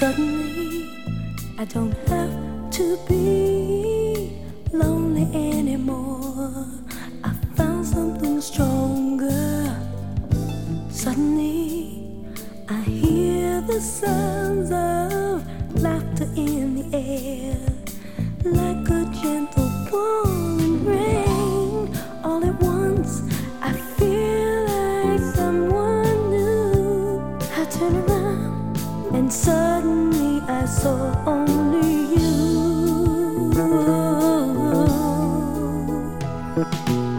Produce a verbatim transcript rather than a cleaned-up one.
Suddenly, I don't have to be lonely anymore. I found something stronger. Suddenly, I hear the sounds of laughter in the air, like a gentle falling rain. All at once, I feel like someone new. I turn around and suddenly I saw only you.